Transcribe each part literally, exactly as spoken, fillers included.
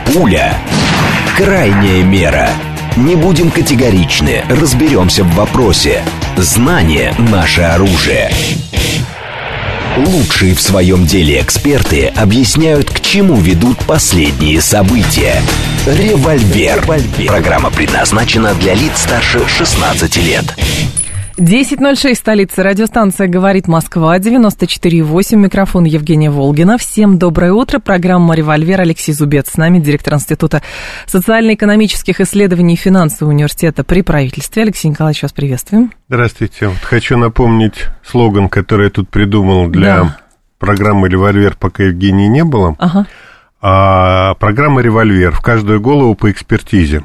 Пуля. Крайняя мера. Не будем категоричны, разберемся в вопросе. Знание – наше оружие. Лучшие в своем деле эксперты объясняют, к чему ведут последние события. Револьвер. Программа предназначена для лиц старше шестнадцати лет. десять ноль шесть, столица, радиостанция «Говорит Москва», девяносто четыре и восемь, микрофон Евгения Волгина. Всем доброе утро, программа «Револьвер», Алексей Зубец с нами, директор Института социально-экономических исследований и финансового университета при правительстве. Алексей Николаевич, вас приветствуем. Здравствуйте. Вот хочу напомнить слоган, который я тут придумал для да. программы «Револьвер», пока Евгении не было. Ага. А, программа «Револьвер» в каждую голову по экспертизе.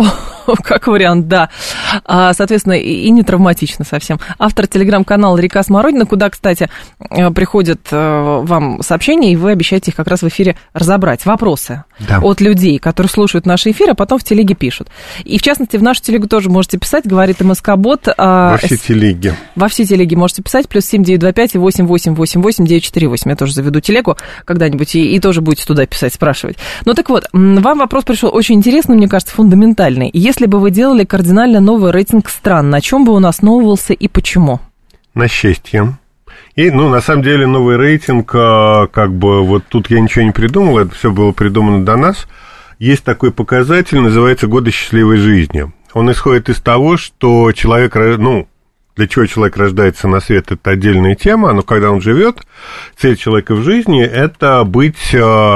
Как вариант, да. Соответственно, и не травматично совсем. Автор телеграм-канала «Река Смородина», куда, кстати, приходят вам сообщения, и вы обещаете их как раз в эфире разобрать. Вопросы да. от людей, которые слушают наши эфиры, а потом в телеге пишут. И, в частности, в нашу телегу тоже можете писать, говорит МСК-бот. Во все телеги. Во все телеги можете писать, плюс семь девять два пять восемь восемь восемь восемь девять четыре восемь. Я тоже заведу телегу когда-нибудь, и, и тоже будете туда писать, спрашивать. Ну, так вот, вам вопрос пришел очень интересный, мне кажется, фундаментальный. Если бы вы делали кардинально новый рейтинг стран, на чем бы он основывался и почему? На счастье. И, ну, на самом деле, новый рейтинг, как бы, вот тут я ничего не придумал, это все было придумано до нас. Есть такой показатель, называется «Годы счастливой жизни». Он исходит из того, что человек, ну, для чего человек рождается на свет, это отдельная тема, но когда он живет, цель человека в жизни – это быть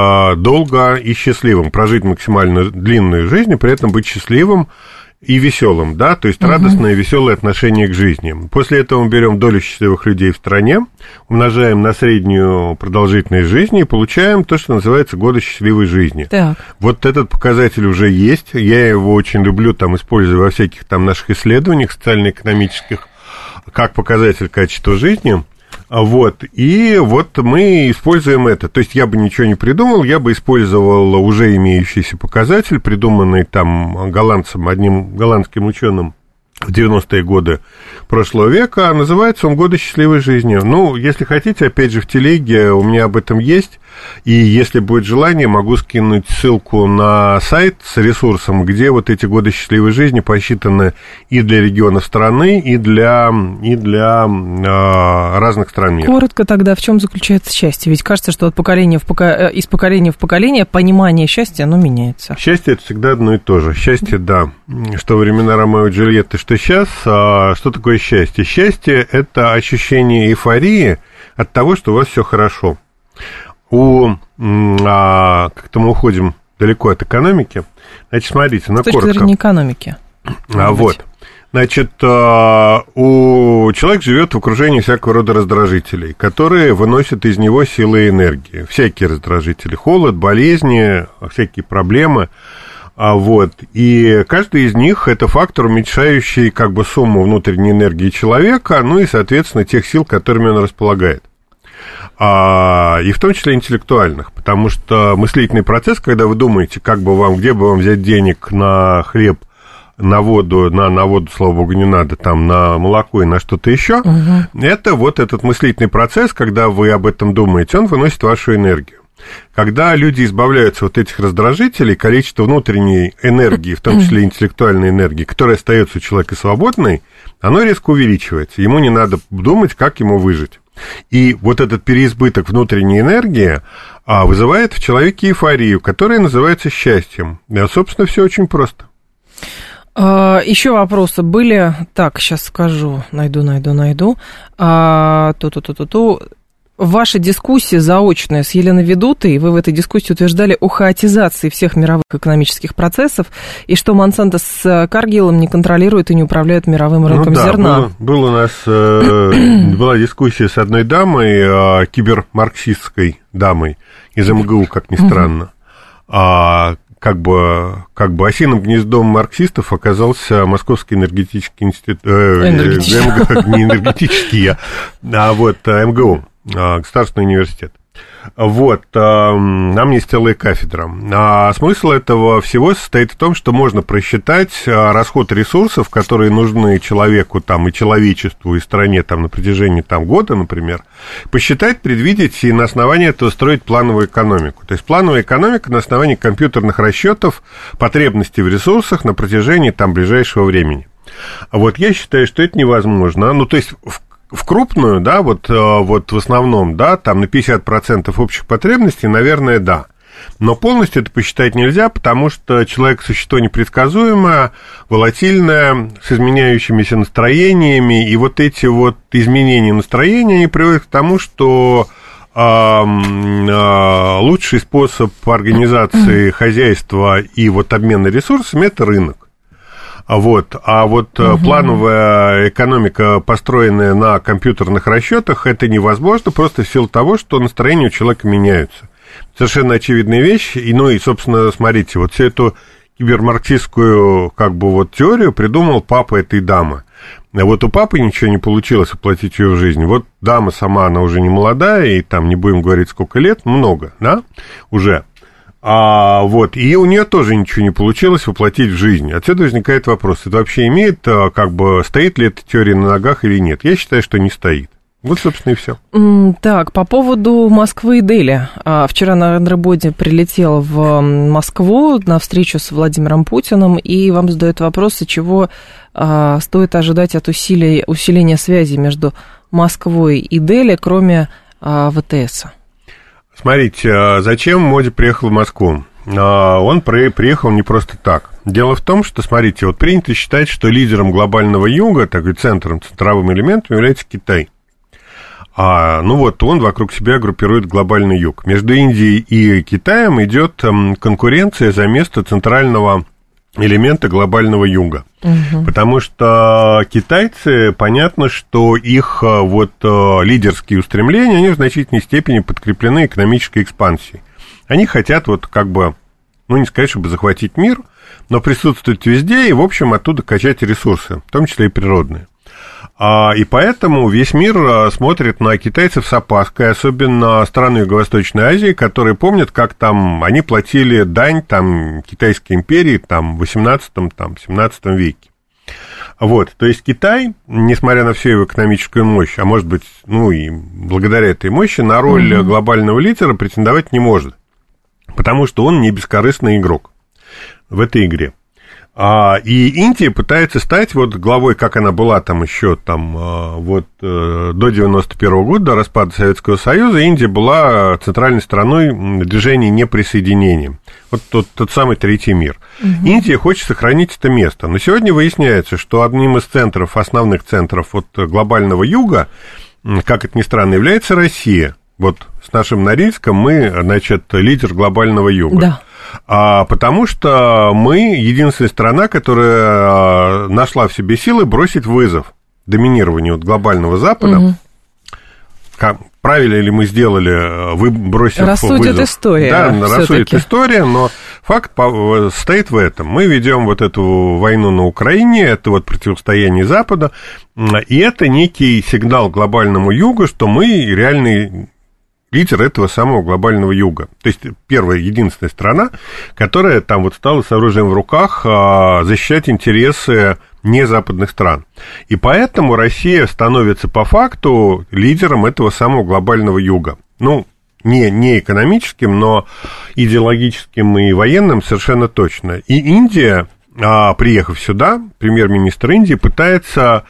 долго и счастливым, прожить максимально длинную жизнь, и при этом быть счастливым и веселым, да, то есть радостное и веселое отношение к жизни. После этого мы берем долю счастливых людей в стране, умножаем на среднюю продолжительность жизни и получаем то, что называется годы счастливой жизни. Так. Вот этот показатель уже есть, я его очень люблю, там, использую во всяких там наших исследованиях социально-экономических, как показатель качества жизни. Вот, и вот мы используем это. То есть я бы ничего не придумал, я бы использовал уже имеющийся показатель, придуманный там голландцем, одним голландским ученым в девяностые годы прошлого века, а называется он «Годы счастливой жизни». Ну, если хотите, опять же, в телеге у меня об этом есть, и если будет желание, могу скинуть ссылку на сайт с ресурсом, где вот эти годы счастливой жизни посчитаны и для регионов страны, и для, и для э, разных стран мира. Коротко тогда, в чем заключается счастье? Ведь кажется, что от поколения в поко... из поколения в поколение понимание счастья, оно меняется. Счастье – это всегда одно и то же. Счастье, да, что во времена Ромео и Джульетты, что сейчас. А что такое счастье? Счастье – это ощущение эйфории от того, что у вас все хорошо. У, а, как-то мы уходим далеко от экономики. Значит, смотрите, на коротко. С точки зрения экономики. А, вот. Значит, у человека живет в окружении всякого рода раздражителей, которые выносят из него силы и энергии. Всякие раздражители. Холод, болезни, всякие проблемы. А вот, и каждый из них – это фактор, уменьшающий как бы сумму внутренней энергии человека, ну и, соответственно, тех сил, которыми он располагает. А, и в том числе интеллектуальных, потому что мыслительный процесс, когда вы думаете, как бы вам, где бы вам взять денег на хлеб, на воду, на, на воду, слава богу, не надо, там, на молоко и на что-то еще, угу. это вот этот мыслительный процесс, когда вы об этом думаете, он выносит вашу энергию. Когда люди избавляются от этих раздражителей, количество внутренней энергии, в том числе интеллектуальной энергии, которая остается у человека свободной, оно резко увеличивается. Ему не надо думать, как ему выжить. И вот этот переизбыток внутренней энергии а, вызывает в человеке эйфорию, которая называется счастьем. И, собственно, все очень просто. Еще вопросы были. Так, сейчас скажу. Найду, найду, найду. А, ту-ту-ту-ту-ту. Ваша дискуссия заочная с Еленой Ведутой, вы в этой дискуссии утверждали о хаотизации всех мировых экономических процессов и что Монсанто с Каргиллом не контролируют и не управляют мировым рынком ну, да, зерна. Был, был у нас э, была дискуссия с одной дамой, э, кибермарксистской дамой из эм гэ у, как ни странно. А, как бы, как бы осиным гнездом марксистов оказался Московский энергетический институт, э, энергетический. Э, не энергетический, а вот эм гэ у. Государственный университет. Вот, нам есть целая кафедра. А смысл этого всего состоит в том, что можно просчитать расход ресурсов, которые нужны человеку там, и человечеству, и стране там, на протяжении там, года, например, посчитать, предвидеть и на основании этого строить плановую экономику. То есть плановая экономика на основании компьютерных расчетов потребностей в ресурсах на протяжении там, ближайшего времени. Вот я считаю, что это невозможно. Ну, то есть в В крупную, да, вот, вот в основном, да, там на пятьдесят процентов общих потребностей, наверное, да. Но полностью это посчитать нельзя, потому что человек – существо непредсказуемое, волатильное, с изменяющимися настроениями, и вот эти вот изменения настроения, они приводят к тому, что э, э, лучший способ организации хозяйства и вот обмена ресурсами – это рынок. Вот. А вот угу. плановая экономика, построенная на компьютерных расчетах, это невозможно просто в силу того, что настроения у человека меняются. Совершенно очевидная вещь. И, ну и, собственно, смотрите, вот всю эту кибермарксистскую как бы вот теорию придумал папа этой дамы. А вот у папы ничего не получилось воплотить ее в жизнь. Вот дама сама, она уже не молодая, и там не будем говорить сколько лет, много, да, уже. А, вот, и у нее тоже ничего не получилось воплотить в жизнь. Отсюда возникает вопрос, это вообще имеет, как бы, стоит ли эта теория на ногах или нет? Я считаю, что не стоит. Вот, собственно, и все. Так, по поводу Москвы и Дели. Вчера Нарендра Моди прилетел в Москву на встречу с Владимиром Путиным, и вам задают вопрос, чего стоит ожидать от усилия, усиления связи между Москвой и Дели, кроме ВТСа. Смотрите, зачем Моди приехал в Москву? Он приехал не просто так. Дело в том, что, смотрите, вот принято считать, что лидером глобального юга, так и центром, центровым элементом является Китай. А, ну вот, он вокруг себя группирует глобальный юг. Между Индией и Китаем идет конкуренция за место центрального элемента глобального юга. Угу. Потому что китайцы, понятно, что их вот лидерские устремления, они в значительной степени подкреплены экономической экспансией. Они хотят вот как бы, ну не сказать, чтобы захватить мир, но присутствовать везде и, в общем, оттуда качать ресурсы, в том числе и природные. И поэтому весь мир смотрит на китайцев с опаской, особенно страны Юго-Восточной Азии, которые помнят, как там они платили дань там, Китайской империи там, в восемнадцатом-семнадцатом веке. Вот, то есть Китай, несмотря на всю его экономическую мощь, а может быть, ну и благодаря этой мощи, на роль mm-hmm. глобального лидера претендовать не может, потому что он не бескорыстный игрок в этой игре. А, и Индия пытается стать вот главой, как она была там еще там, вот, до девяносто первого года, до распада Советского Союза, Индия была центральной страной движения неприсоединения. Вот тот, тот самый третий мир. Угу. Индия хочет сохранить это место. Но сегодня выясняется, что одним из центров, основных центров вот глобального юга, как это ни странно, является Россия. Вот с нашим Норильском мы, значит, лидер глобального юга. Да. А, потому что мы единственная страна, которая нашла в себе силы бросить вызов доминированию вот глобального Запада. Угу. Как, правильно ли мы сделали, вы бросив рассудит вызов? История. Да, рассудит история, но факт стоит в этом. Мы ведем вот эту войну на Украине, это вот противостояние Запада, и это некий сигнал глобальному югу, что мы реальный лидер этого самого глобального юга. То есть первая, единственная страна, которая там вот стала с оружием в руках защищать интересы незападных стран. И поэтому Россия становится по факту лидером этого самого глобального юга. Ну, не, не экономическим, но идеологическим и военным совершенно точно. И Индия, приехав сюда, премьер-министр Индии пытается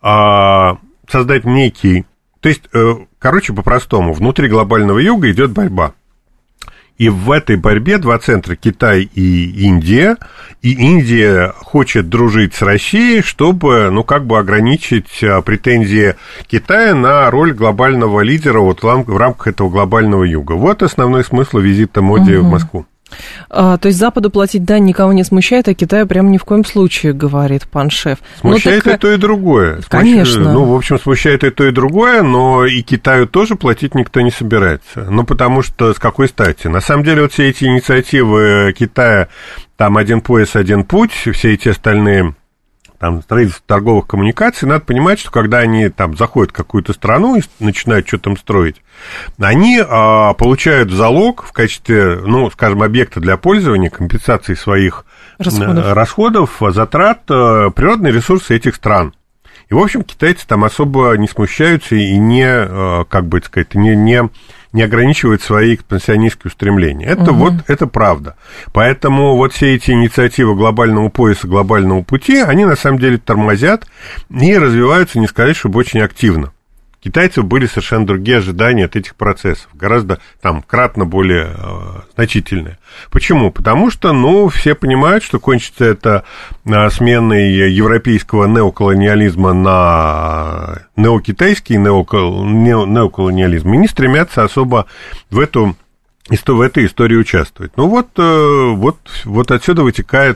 создать некий... То есть, короче, по-простому, внутри глобального юга идет борьба. И в этой борьбе два центра, Китай и Индия, и Индия хочет дружить с Россией, чтобы, ну, как бы ограничить претензии Китая на роль глобального лидера вот в рамках этого глобального юга. Вот основной смысл визита Моди угу. в Москву. А, то есть Западу платить дань никого не смущает, а Китаю прям ни в коем случае, говорит пан шеф. Смущает так... и то, и другое. Конечно. Ну, в общем, смущает и то, и другое, но и Китаю тоже платить никто не собирается. Ну, потому что с какой стати? На самом деле, вот все эти инициативы Китая, там один пояс, один путь, все эти остальные... там, строительство торговых коммуникаций, надо понимать, что когда они там заходят в какую-то страну и начинают что-то там строить, они а, получают залог в качестве, ну, скажем, объекта для пользования, компенсации своих расходов, расходов затрат, природные ресурсы этих стран. И, в общем, китайцы там особо не смущаются и не, как бы сказать, не, не, не ограничивают свои экспансионистские устремления. Это угу. вот, это правда. Поэтому вот все эти инициативы глобального пояса, глобального пути, они на самом деле тормозят и развиваются, не сказать, чтобы очень активно. У китайцев были совершенно другие ожидания от этих процессов, гораздо там кратно более э, значительные. Почему? Потому что, ну, все понимают, что кончится это э, сменой европейского неоколониализма на неокитайский неокол... неоколониализм, и не стремятся особо в эту, в эту историю участвовать. Ну, вот, э, вот, вот отсюда вытекает,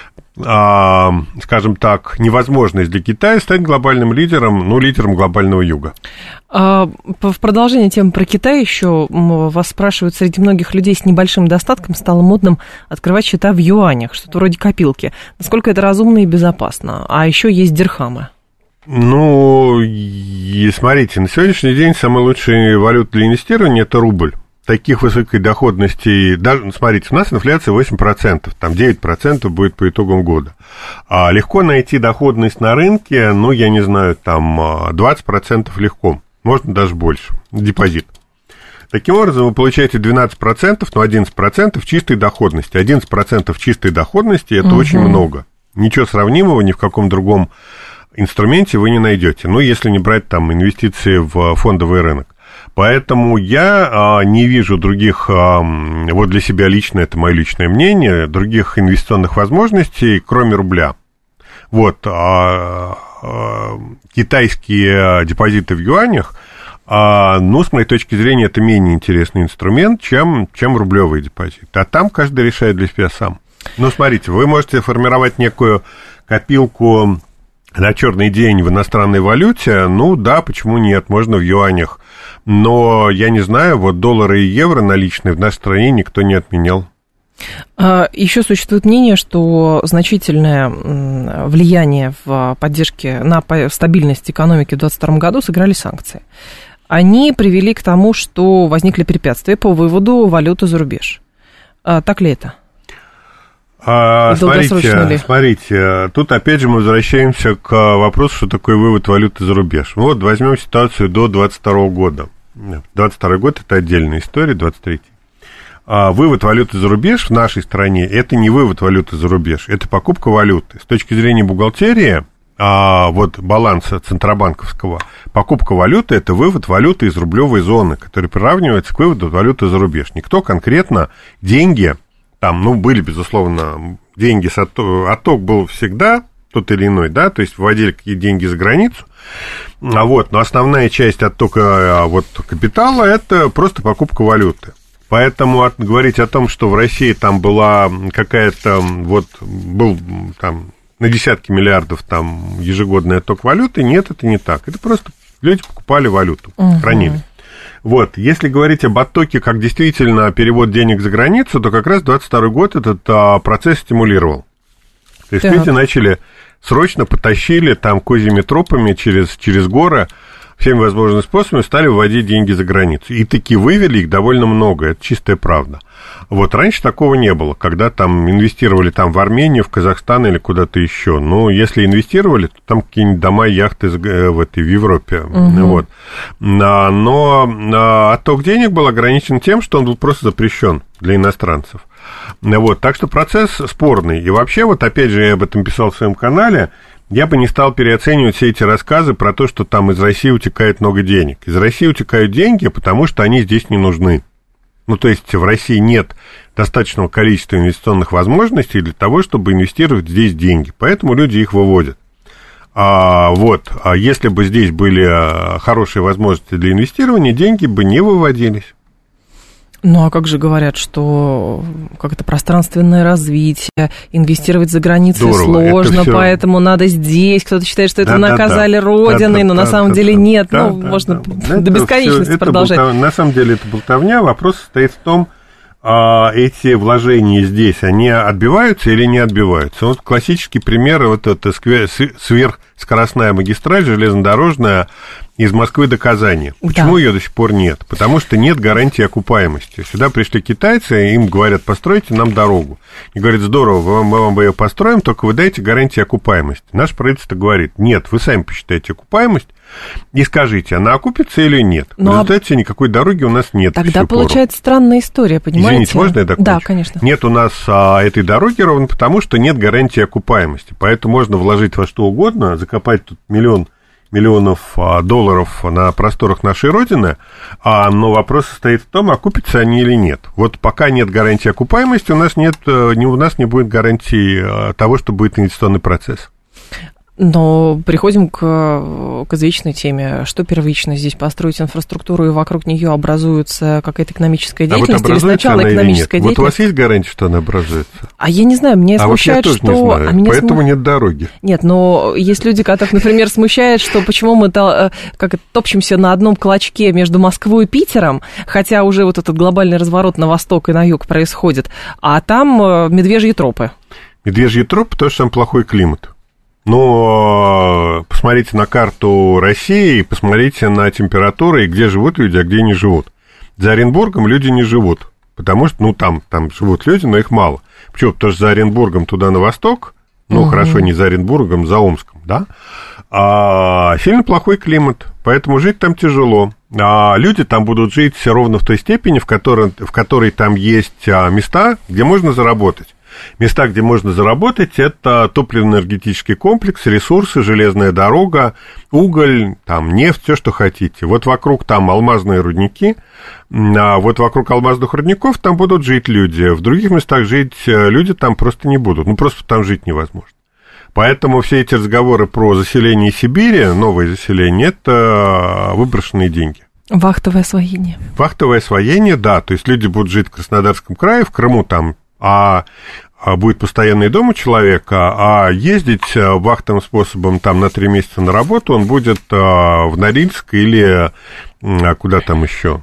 А, скажем так, невозможность для Китая стать глобальным лидером, ну, лидером глобального юга. А, в продолжение темы про Китай еще вас спрашивают, среди многих людей с небольшим достатком стало модным открывать счета в юанях, что-то вроде копилки. Насколько это разумно и безопасно? А еще есть дирхамы. Ну, и смотрите, на сегодняшний день самая лучшая валюта для инвестирования – это рубль. Таких высокой доходности, даже, смотрите, у нас инфляция восемь процентов, там девять процентов будет по итогам года. А легко найти доходность на рынке, ну, я не знаю, там двадцать процентов легко, можно даже больше, депозит. Таким образом, вы получаете двенадцать процентов, ну, одиннадцать процентов чистой доходности. одиннадцать процентов чистой доходности – это угу. очень много. Ничего сравнимого ни в каком другом инструменте вы не найдете, ну, если не брать там инвестиции в фондовый рынок. Поэтому я а, не вижу других, а, вот для себя лично, это мое личное мнение, других инвестиционных возможностей, кроме рубля. Вот, а, а, китайские депозиты в юанях, а, ну, с моей точки зрения, это менее интересный инструмент, чем, чем рублевый депозит. А там каждый решает для себя сам. Ну, смотрите, вы можете формировать некую копилку на черный день в иностранной валюте, ну, да, почему нет, можно в юанях. Но, я не знаю, вот доллары и евро наличные в нашей стране никто не отменял. Еще существует мнение, что значительное влияние в поддержке, на стабильность экономики в двадцать втором году сыграли санкции. Они привели к тому, что возникли препятствия по выводу валюты за рубеж. Так ли это? А, смотрите, смотрите, тут опять же мы возвращаемся к вопросу, что такое вывод валюты за рубеж. Вот возьмем ситуацию до двадцать второго года. двадцать второй год – это отдельная история, двадцать третий. А вывод валюты за рубеж в нашей стране – это не вывод валюты за рубеж, это покупка валюты. С точки зрения бухгалтерии, а, вот баланса центробанковского, покупка валюты – это вывод валюты из рублевой зоны, который приравнивается к выводу валюты за рубеж. Никто конкретно деньги… Там, ну, были, безусловно, деньги, с отток, отток был всегда тот или иной, да, то есть вводили какие-то деньги за границу, а вот, но основная часть оттока вот, капитала – это просто покупка валюты. Поэтому от, говорить о том, что в России там была какая-то, вот, был там на десятки миллиардов там ежегодный отток валюты, нет, это не так. Это просто люди покупали валюту, uh-huh. хранили. Вот, если говорить об оттоке как действительно перевод денег за границу, то как раз двадцать второй год этот а, процесс стимулировал. То есть так. люди начали срочно потащили там козьими тропами через, через горы, всеми возможными способами стали выводить деньги за границу. И таки вывели их довольно много, это чистая правда. Вот раньше такого не было, когда там инвестировали там в Армению, в Казахстан или куда-то еще. Ну, если инвестировали, то там какие-нибудь дома, яхты в, этой, в Европе. Угу. Вот. Но отток денег был ограничен тем, что он был просто запрещен для иностранцев. Вот. Так что процесс спорный. И вообще, вот опять же, я об этом писал в своем канале, я бы не стал переоценивать все эти рассказы про то, что там из России утекает много денег. Из России утекают деньги, потому что они здесь не нужны. Ну, то есть в России нет достаточного количества инвестиционных возможностей для того, чтобы инвестировать здесь деньги. Поэтому люди их выводят. А, вот, а если бы здесь были хорошие возможности для инвестирования, деньги бы не выводились. Ну, а как же говорят, что как это пространственное развитие, инвестировать за границей Здорово, сложно, поэтому надо здесь. Кто-то считает, что это да, наказали да, Родиной, да, но да, на самом да, деле да, нет. Да, ну, да, можно да, да. до бесконечности это продолжать. Болтов... На самом деле это болтовня. Вопрос состоит в том, а эти вложения здесь, они отбиваются или не отбиваются? Вот классический пример, вот эта сверхскоростная магистраль железнодорожная из Москвы до Казани. Почему да. ее до сих пор нет? Потому что нет гарантии окупаемости. Сюда пришли китайцы, им говорят, постройте нам дорогу. И говорят, здорово, мы вам ее построим, только вы дайте гарантии окупаемости. Наше правительство говорит, нет, вы сами посчитайте окупаемость и скажите, она окупится или нет. Но в результате никакой дороги у нас нет. Тогда получается странная история, понимаете? Извините, можно я докончу? Да, конечно. Нет у нас а, этой дороги ровно потому, что нет гарантии окупаемости. Поэтому можно вложить во что угодно, закопать тут миллион миллионов а, долларов на просторах нашей Родины, а, но вопрос состоит в том, окупятся они или нет. Вот пока нет гарантии окупаемости, у нас, нет, не, у нас не будет гарантии а, того, что будет инвестиционный процесс. Но приходим к, к извечной теме. Что первично здесь? Построить инфраструктуру, и вокруг нее образуется какая-то экономическая деятельность? А вот или сначала экономическая деятельность? Вот у вас есть гарантия, что она образуется? А я не знаю, меня а смущает, вот я тоже что... не знаю, а меня поэтому см... нет дороги. Нет, но есть люди, которых, например, смущает, что почему мы как топчемся на одном клочке между Москвой и Питером, хотя уже вот этот глобальный разворот на восток и на юг происходит, а там медвежьи тропы. Медвежьи тропы, потому что там плохой климат. Но посмотрите на карту России и посмотрите на температуру, и где живут люди, а где не живут. За Оренбургом люди не живут, потому что, ну, там, там живут люди, но их мало. Почему? Потому что за Оренбургом туда на восток, ну, угу. хорошо, не за Оренбургом, за Омском, да, а сильно плохой климат, поэтому жить там тяжело. А люди там будут жить ровно в той степени, в которой, в которой там есть места, где можно заработать. Места, где можно заработать, это топливно-энергетический комплекс, ресурсы, железная дорога, уголь, там, нефть, все, что хотите. Вот вокруг там алмазные рудники, а вот вокруг алмазных рудников там будут жить люди. В других местах жить люди там просто не будут, ну, просто там жить невозможно. Поэтому все эти разговоры про заселение Сибири, новое заселение, это выброшенные деньги. Вахтовое освоение. Вахтовое освоение, да, то есть люди будут жить в Краснодарском крае, в Крыму там, а будет постоянный дом у человека, а ездить вахтовым способом там на три месяца на работу он будет в Норильск или куда там еще.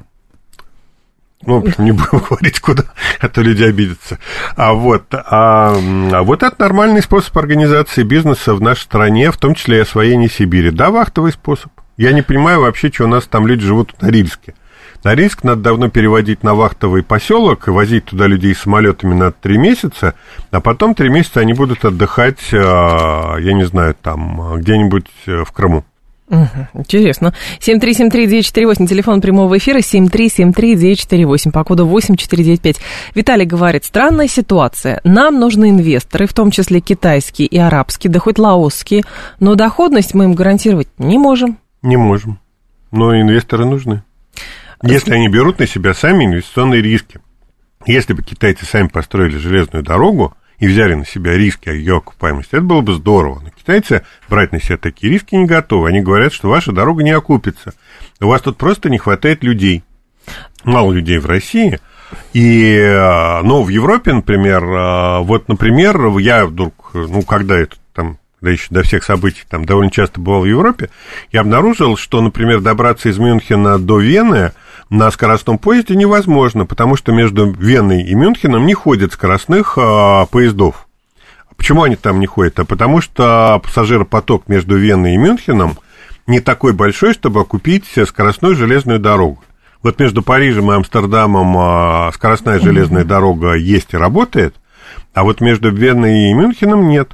Ну, не будем говорить, куда, а то люди обидятся. А вот, а, а вот это нормальный способ организации бизнеса в нашей стране, в том числе и освоение Сибири. Да, вахтовый способ. Я не понимаю вообще, что у нас там люди живут в Норильске. Норильск надо давно переводить на вахтовый поселок и возить туда людей самолетами на три месяца, а потом три месяца они будут отдыхать, я не знаю, там, где-нибудь в Крыму. Угу, интересно. семь три семь три девять четыре восемь, телефон прямого эфира, семь три семь три девять четыре восемь, по коду восемь четыре девять пять. Виталий говорит, странная ситуация. Нам нужны инвесторы, в том числе китайские и арабские, да хоть лаосские, но доходность мы им гарантировать не можем. Не можем, но инвесторы нужны. Если они берут на себя сами инвестиционные риски. Если бы китайцы сами построили железную дорогу и взяли на себя риски ее окупаемости, это было бы здорово. Но китайцы брать на себя такие риски не готовы. Они говорят, что ваша дорога не окупится. У вас тут просто не хватает людей. Мало людей в России. И, ну, в Европе, например, вот, например, я вдруг, ну, когда это там, да еще до всех событий, там довольно часто бывал в Европе, я обнаружил, что, например, добраться из Мюнхена до Вены на скоростном поезде невозможно, потому что между Веной и Мюнхеном не ходят скоростных а, поездов. Почему они там не ходят? А потому что пассажиропоток между Веной и Мюнхеном не такой большой, чтобы окупить скоростную железную дорогу. Вот между Парижем и Амстердамом а, скоростная железная mm-hmm. дорога есть и работает, а вот между Веной и Мюнхеном нет.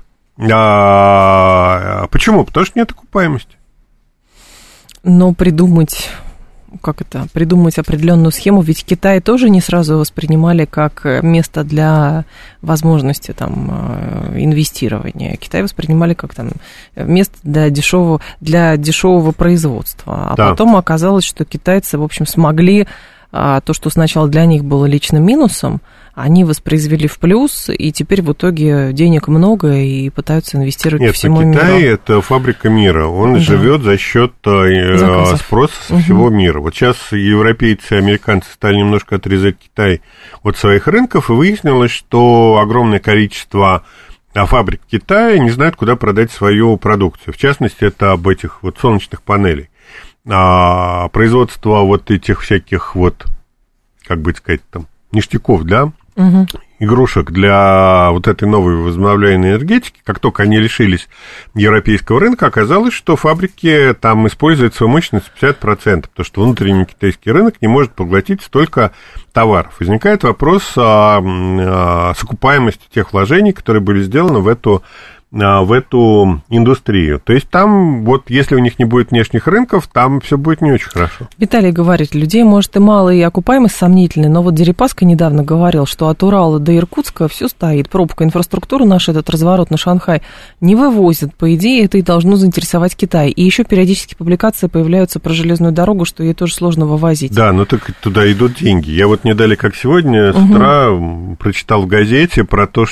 А, почему? Потому что нет окупаемости. Но придумать... как это, придумать определенную схему, ведь Китай тоже не сразу воспринимали как место для возможности там инвестирования. Китай воспринимали как там место для дешевого, для дешевого производства. А да. потом оказалось, что китайцы, в общем, смогли то, что сначала для них было личным минусом, они воспроизвели в плюс, и теперь в итоге денег много, и пытаются инвестировать Нет, по всему Китай миру. Китай – это фабрика мира, он да. живет за счет Заказов. спроса со угу. всего мира. Вот сейчас европейцы и американцы стали немножко отрезать Китай от своих рынков, и выяснилось, что огромное количество фабрик Китая не знают, куда продать свою продукцию. В частности, это об этих вот солнечных панелей. А производство вот этих всяких вот, как бы сказать, там, ништяков, да, угу. игрушек для вот этой новой возобновляемой энергетики, как только они лишились европейского рынка, оказалось, что фабрики там используют свою мощность пятьдесят процентов, потому что внутренний китайский рынок не может поглотить столько товаров. Возникает вопрос о, о окупаемости тех вложений, которые были сделаны в эту в эту индустрию. То есть там, вот если у них не будет внешних рынков, там все будет не очень хорошо. Виталий говорит, людей, может, и мало, и окупаемость сомнительная, но вот Дерипаска недавно говорил, что от Урала до Иркутска все стоит, пробка, инфраструктуру наш этот разворот на Шанхай не вывозят. По идее, это и должно заинтересовать Китай. И еще периодически публикации появляются про железную дорогу, что ей тоже сложно вывозить. Да, но так туда идут деньги. Я вот не далее, как сегодня, с угу. утра прочитал в газете про то,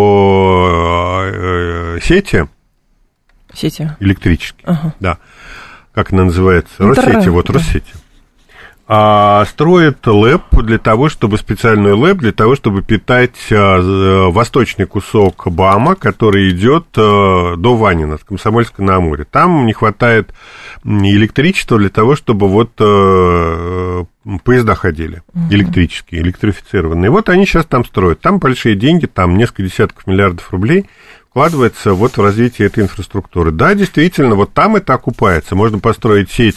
что сети, сети электрические, ага. да, как она называется, Россети, вот да. Россети, а, строит ЛЭП для того, чтобы, специальную ЛЭП для того, чтобы питать а, восточный кусок БАМа, который идет а, до Ванина, с Комсомольска-на-Амуре. Там не хватает электричества для того, чтобы вот а, поезда ходили, uh-huh. электрические, электрифицированные. Вот они сейчас там строят. Там большие деньги, там несколько десятков миллиардов рублей вкладывается вот в развитие этой инфраструктуры. Да, действительно, вот там это окупается. Можно построить сеть,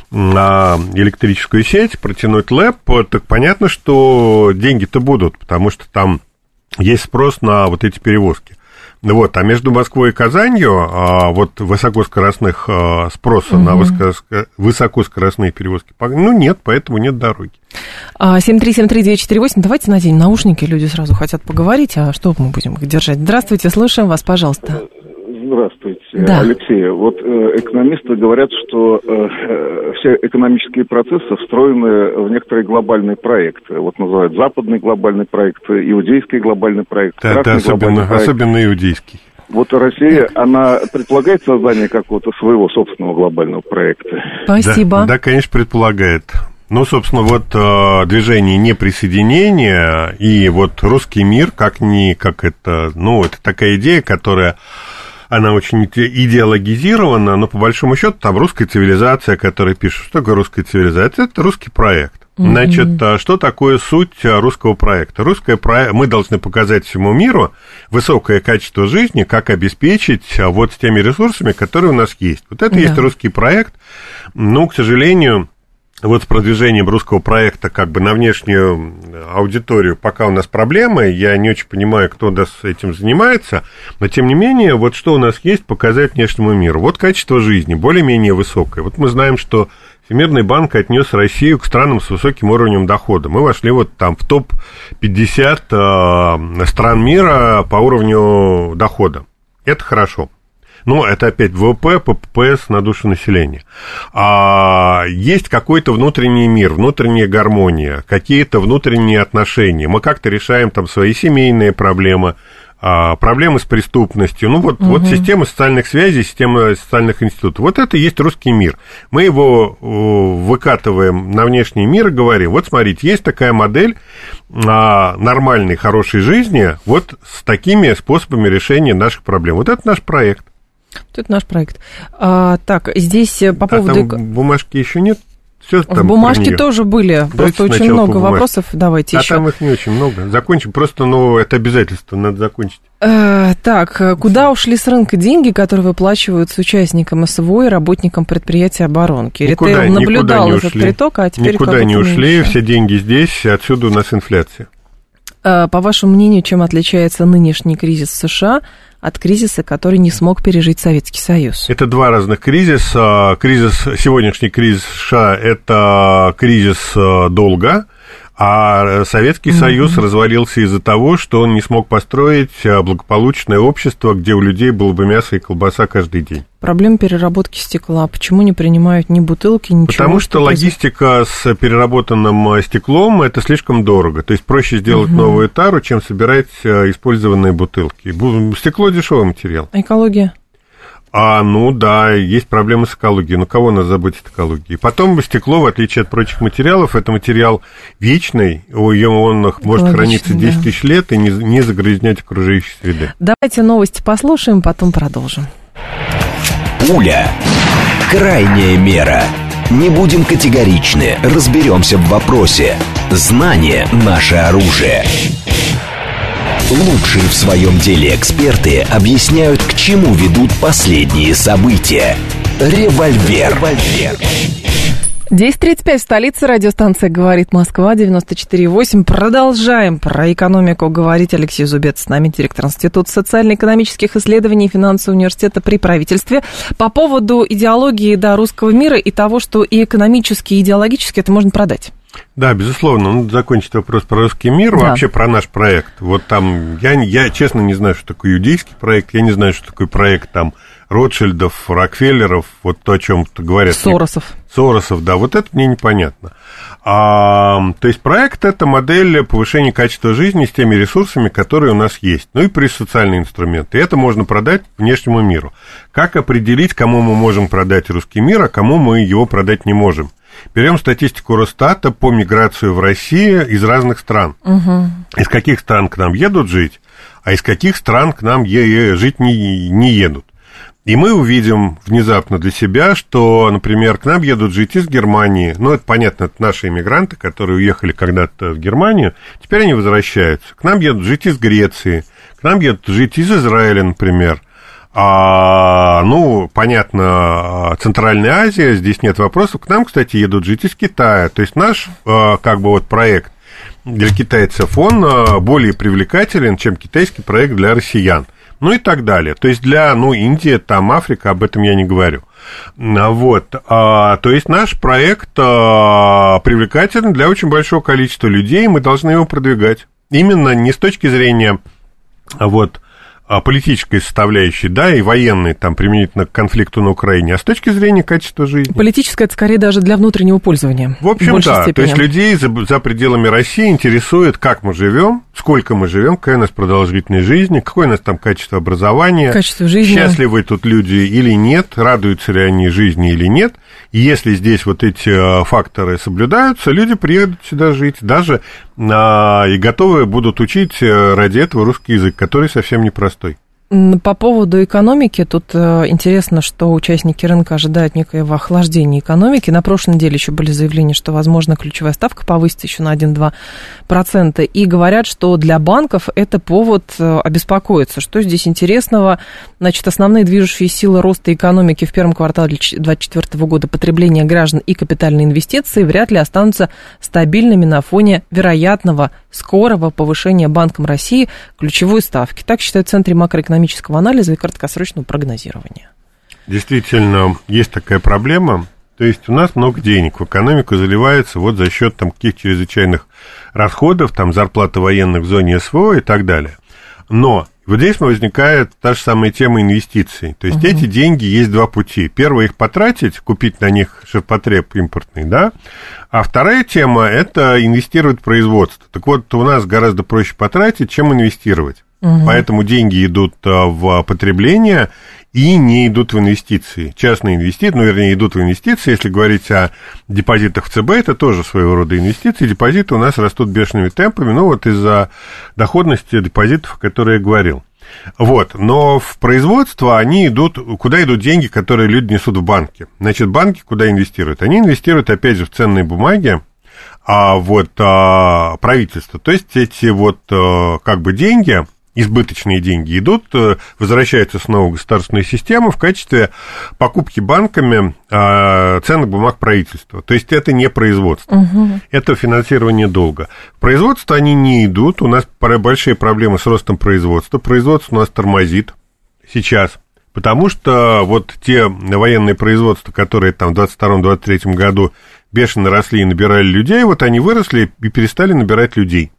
электрическую сеть, протянуть ЛЭП, так понятно, что деньги-то будут, потому что там есть спрос на вот эти перевозки. Вот, а между Москвой и Казанью а, вот высокоскоростных а, спроса угу. на высоко, высокоскоростные перевозки, ну, нет, поэтому нет дороги. семь три семь три девять четыре восемь, давайте наденем наушники, люди сразу хотят поговорить, а что мы будем их держать? Здравствуйте, слушаем вас, пожалуйста. Здравствуйте, да. Алексей. Вот э, экономисты говорят, что э, все экономические процессы встроены в некоторые глобальные проекты. Вот называют западный глобальный проект, иудейский глобальный проект, да, да, особенно, проект. особенно иудейский. Вот Россия, она предполагает создание какого-то своего собственного глобального проекта? Спасибо. Да, да, конечно, предполагает. Ну, собственно, вот э, движение неприсоединения и вот русский мир, как ни, как это, ну, это такая идея, которая, она очень идеологизирована, но по большому счету там русская цивилизация, которая пишет, что такое русская цивилизация, это русский проект. Mm-hmm. Значит, что такое суть русского проекта? Русское проект, мы должны показать всему миру высокое качество жизни, как обеспечить вот с теми ресурсами, которые у нас есть. Вот это и yeah. есть русский проект, но, к сожалению, вот с продвижением русского проекта как бы на внешнюю аудиторию пока у нас проблемы, я не очень понимаю, кто у нас этим занимается, но тем не менее, вот что у нас есть, показать внешнему миру. Вот качество жизни более-менее высокое. Вот мы знаем, что Всемирный банк отнес Россию к странам с высоким уровнем дохода. Мы вошли вот там в топ пятьдесят стран мира по уровню дохода. Это хорошо. Ну, это опять ВВП, ППС на душу населения. А, есть какой-то внутренний мир, внутренняя гармония, какие-то внутренние отношения. Мы как-то решаем там свои семейные проблемы, а, проблемы с преступностью. Ну, вот, угу. вот система социальных связей, система социальных институтов. Вот это и есть русский мир. Мы его выкатываем на внешний мир и говорим, вот смотрите, есть такая модель а, нормальной, хорошей жизни, вот с такими способами решения наших проблем. Вот это наш проект. Это наш проект. А, так, здесь по поводу... А там бумажки еще нет? Все в бумажке тоже были, просто очень много вопросов. Давайте а еще. А там их не очень много. Закончим, просто, ну, это обязательство, надо закончить. А, так, куда ушли с рынка деньги, которые выплачиваются участникам СВО и работникам предприятия оборонки? Никуда, Ритейл наблюдал никуда этот приток, а теперь... Никуда не ушли, меньше. Все деньги здесь, отсюда у нас инфляция. А, по вашему мнению, чем отличается нынешний кризис в США от кризиса, который не смог пережить Советский Союз? Это два разных кризиса. Кризис, сегодняшний кризис США – это кризис долга, а Советский mm-hmm. Союз развалился из-за того, что он не смог построить благополучное общество, где у людей было бы мясо и колбаса каждый день. Проблема переработки стекла. Почему не принимают ни бутылки, ничего? Потому что, что логистика с переработанным стеклом – это слишком дорого. То есть проще сделать угу. новую тару, чем собирать использованные бутылки. Стекло – дешевый материал. А экология? А, ну да, есть проблемы с экологией. Ну, кого нас забыть от экологии? Потом стекло, в отличие от прочих материалов, это материал вечный, он может храниться десять тысяч лет и не, не загрязнять окружающей среды. Давайте новости послушаем, потом продолжим. Пуля. Крайняя мера. Не будем категоричны, разберемся в вопросе. Знание – наше оружие. Лучшие в своем деле эксперты объясняют, к чему ведут последние события. Револьвер. Револьвер. десять тридцать пять в столице. Радиостанция «Говорит Москва», девяносто четыре восемь. Продолжаем про экономику говорить. Алексей Зубец с нами, директор Института социально-экономических исследований и финансового университета при правительстве. По поводу идеологии, да, русского мира и того, что и экономически, и идеологически это можно продать. Да, безусловно. Ну, закончить вопрос про русский мир, да. Вообще про наш проект. Вот там, я, я честно не знаю, что такое иудейский проект, я не знаю, что такое проект там Ротшильдов, Рокфеллеров, вот то, о чем говорят. Соросов. Соросов, да, вот это мне непонятно. А, то есть проект – это модель повышения качества жизни с теми ресурсами, которые у нас есть. Ну и плюс социальные инструменты. И это можно продать внешнему миру. Как определить, кому мы можем продать русский мир, а кому мы его продать не можем? Берем статистику Росстата по миграции в Россию из разных стран. Угу. Из каких стран к нам едут жить, а из каких стран к нам е- жить не, не едут. И мы увидим внезапно для себя, что, например, к нам едут жить из Германии. Ну, это понятно, это наши иммигранты, которые уехали когда-то в Германию. Теперь они возвращаются. К нам едут жить из Греции. К нам едут жить из Израиля, например. А, ну, понятно, Центральная Азия, здесь нет вопросов. К нам, кстати, едут жить из Китая. То есть наш, как бы, вот проект для китайцев, он более привлекателен, чем китайский проект для россиян. Ну и так далее. То есть для, ну, Индия, там, Африка, об этом я не говорю. Вот. А, то есть наш проект а, привлекателен для очень большого количества людей, и мы должны его продвигать. Именно не с точки зрения, вот, политической составляющей, да, и военной, там, применительно к конфликту на Украине, а с точки зрения качества жизни. Политическая, это скорее даже для внутреннего пользования. В общем, да, степени. То есть людей за, за пределами России интересует, как мы живем, сколько мы живем, какая у нас продолжительность жизни, какое у нас там качество образования, качество жизни. Счастливы тут люди или нет, радуются ли они жизни или нет. И если здесь вот эти факторы соблюдаются, люди приедут сюда жить, даже а, и готовы будут учить ради этого русский язык, который совсем непростой. По поводу экономики, тут интересно, что участники рынка ожидают некоего охлаждения экономики. На прошлой неделе еще были заявления, что, возможно, ключевая ставка повысится еще на один-два процента. И говорят, что для банков это повод обеспокоиться. Что здесь интересного? Значит, основные движущие силы роста экономики в первом квартале две тысячи двадцать четвёртого года, потребление граждан и капитальные инвестиции, вряд ли останутся стабильными на фоне вероятного скорого повышения Банком России ключевой ставки. Так считают в Центре макроэкономического анализа и краткосрочного прогнозирования. Действительно, есть такая проблема. То есть у нас много денег в экономику заливается вот за счет там каких-то чрезвычайных расходов, там зарплата военных в зоне СВО и так далее. Но вот здесь возникает та же самая тема инвестиций. То есть угу. эти деньги есть два пути. Первое, их потратить, купить на них ширпотреб импортный, да. А вторая тема – это инвестировать в производство. Так вот, у нас гораздо проще потратить, чем инвестировать. Угу. Поэтому деньги идут в потребление и не идут в инвестиции. Частные инвестиции, ну, вернее, идут в инвестиции. Если говорить о депозитах в ЦБ, это тоже своего рода инвестиции. Депозиты у нас растут бешеными темпами, ну, вот из-за доходности депозитов, о которой я говорил. Вот, но в производство они идут, куда идут деньги, которые люди несут в банки. Значит, банки куда инвестируют? Они инвестируют, опять же, в ценные бумаги, а вот а, правительство. То есть эти вот а, как бы деньги, избыточные деньги идут, возвращаются снова в государственную систему в качестве покупки банками а, ценных бумаг правительства. То есть это не производство, угу. это финансирование долга. В производство они не идут, у нас большие проблемы с ростом производства. Производство у нас тормозит сейчас, потому что вот те военные производства, которые там в двадцать втором — двадцать третьем году бешено росли и набирали людей, вот они выросли и перестали набирать людей.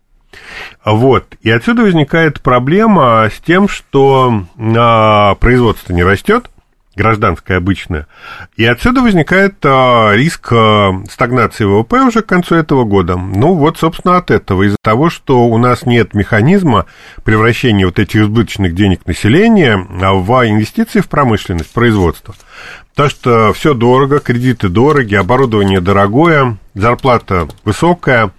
Вот, и отсюда возникает проблема с тем, что а, производство не растет, гражданское обычное, и отсюда возникает а, риск а, стагнации ВВП уже к концу этого года. Ну, вот, собственно, от этого, из-за того, что у нас нет механизма превращения вот этих избыточных денег населения в инвестиции в промышленность, в производство. Потому что все дорого, кредиты дороги, оборудование дорогое, зарплата высокая,